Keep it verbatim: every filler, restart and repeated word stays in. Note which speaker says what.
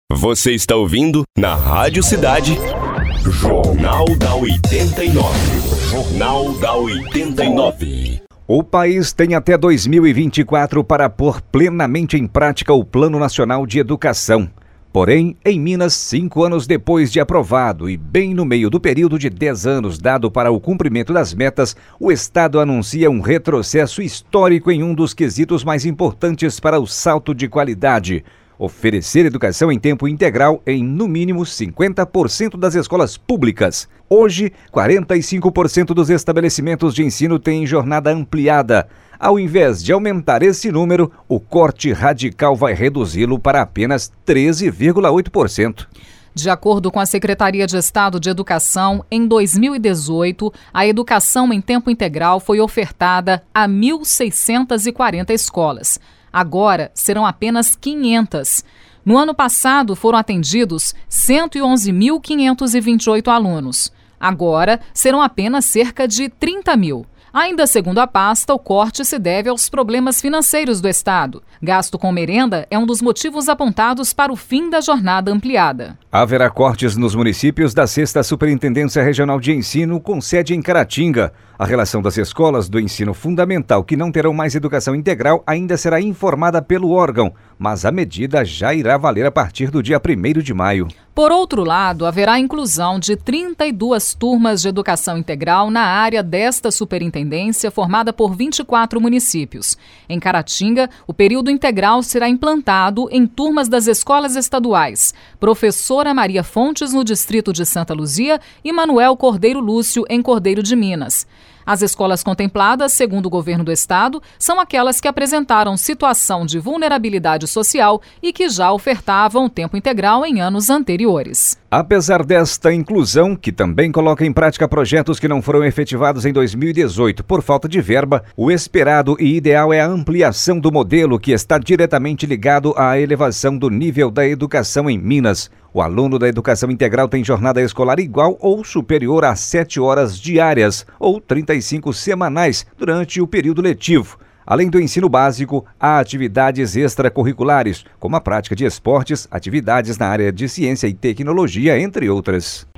Speaker 1: Você está ouvindo na Rádio Cidade, Jornal da oitenta e nove. Jornal da oitenta e nove.
Speaker 2: O país tem até dois mil e vinte e quatro para pôr plenamente em prática o Plano Nacional de Educação. Porém, em Minas, cinco anos depois de aprovado e bem no meio do período de dez anos dado para o cumprimento das metas, o Estado anuncia um retrocesso histórico em um dos quesitos mais importantes para o salto de qualidade: oferecer educação em tempo integral em, no mínimo, cinquenta por cento das escolas públicas. Hoje, quarenta e cinco por cento dos estabelecimentos de ensino têm jornada ampliada. Ao invés de aumentar esse número, o corte radical vai reduzi-lo para apenas treze vírgula oito por cento.
Speaker 3: De acordo com a Secretaria de Estado de Educação, em dois mil e dezoito, a educação em tempo integral foi ofertada a mil seiscentas e quarenta escolas. Agora serão apenas quinhentas. No ano passado foram atendidos cento e onze mil quinhentos e vinte e oito alunos. Agora serão apenas cerca de trinta mil. Ainda segundo a pasta, o corte se deve aos problemas financeiros do Estado. Gasto com merenda é um dos motivos apontados para o fim da jornada ampliada.
Speaker 2: Haverá cortes nos municípios da sexta Superintendência Regional de Ensino, com sede em Caratinga. A relação das escolas do ensino fundamental que não terão mais educação integral ainda será informada pelo órgão, mas a medida já irá valer a partir do dia primeiro de maio.
Speaker 3: Por outro lado, haverá a inclusão de trinta e duas turmas de educação integral na área desta superintendência, formada por vinte e quatro municípios. Em Caratinga, o período integral será implantado em turmas das escolas estaduais: Professora Maria Fontes, no distrito de Santa Luzia, e Manuel Cordeiro Lúcio, em Cordeiro de Minas. As escolas contempladas, segundo o governo do estado, são aquelas que apresentaram situação de vulnerabilidade social e que já ofertavam tempo integral em anos anteriores.
Speaker 2: Apesar desta inclusão, que também coloca em prática projetos que não foram efetivados em dois mil e dezoito por falta de verba, o esperado e ideal é a ampliação do modelo, que está diretamente ligado à elevação do nível da educação em Minas. O aluno da educação integral tem jornada escolar igual ou superior a sete horas diárias, ou trinta e cinco semanais, durante o período letivo. Além do ensino básico, há atividades extracurriculares, como a prática de esportes, atividades na área de ciência e tecnologia, entre outras.